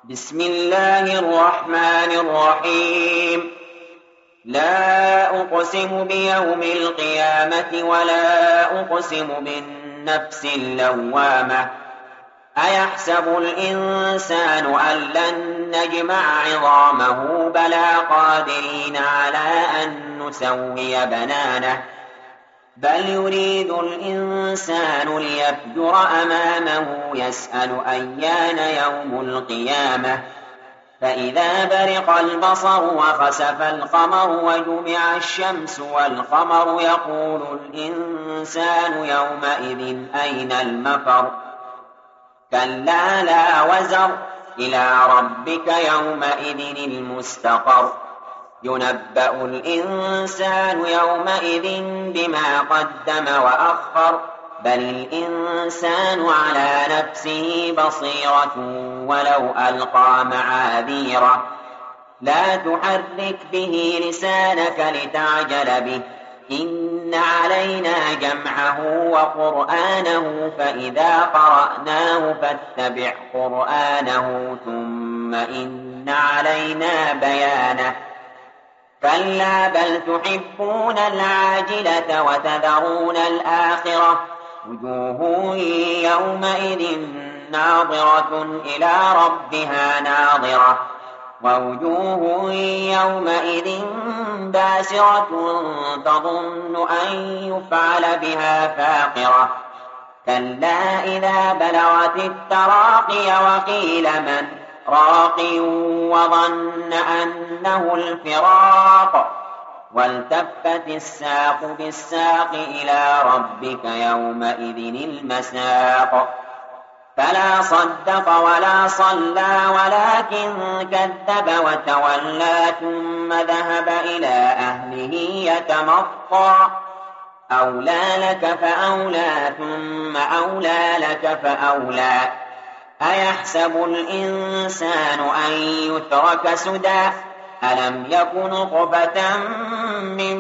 بسم الله الرحمن الرحيم. لا أقسم بيوم القيامة ولا أقسم بالنفس اللوامة. أيحسب الإنسان أن لن نجمع عظامه بلى قادرين على أن نسوي بنانه بل يريد الإنسان ليفجر أمامه يسأل أيان يوم القيامة فإذا برق البصر وخسف القمر وجمع الشمس والقمر يقول الإنسان يومئذ أين المفر كلا لا وزر إلى ربك يومئذ المستقر ينبأ الإنسان يومئذ بما قدم وأخر بل الإنسان على نفسه بصيرة ولو ألقى معاذيره لا تحرك به لسانك لتعجل به إن علينا جمعه وقرآنه فإذا قرأناه فاتبع قرآنه ثم إن علينا بيانه كلا بل تحبون العاجلة وتذرون الآخرة وجوه يومئذ ناظرة إلى ربها ناظرة ووجوه يومئذ باسرة تظن أن يفعل بها فاقرة كلا إذا بلغت التراقي وقيل من راق وظن أنه الفراق والتفت الساق بالساق إلى ربك يومئذ المساق فلا صدق ولا صلى ولكن كذب وتولى ثم ذهب إلى أهله يتمطى أولى لك فأولى ثم أولى لك فأولى أيحسب الإنسان أن يترك سدى ألم يكن نطفة من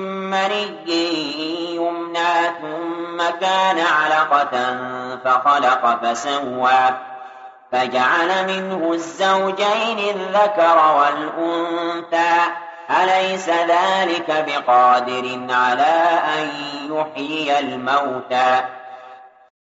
مني يمنى ثم كان علقة فخلق فسوى فجعل منه الزوجين الذكر والأنثى أليس ذلك بقادر على أن يحيي الموتى